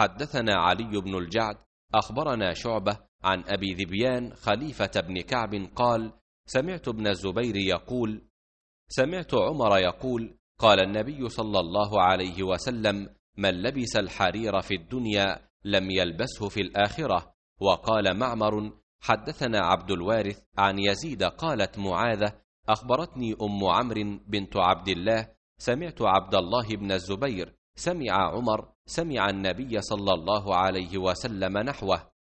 حدثنا علي بن الجعد أخبرنا شعبة عن أبي ذبيان خليفة بن كعب قال: سمعت ابن الزبير يقول: سمعت عمر يقول: قال النبي صلى الله عليه وسلم: من لبس الحرير في الدنيا لم يلبسه في الآخرة. وقال معمر: حدثنا عبد الوارث عن يزيد قالت معاذة: أخبرتني أم عمرو بنت عبد الله سمعت عبد الله بن الزبير سمع عمر سمع النبي صلى الله عليه وسلم نحوه.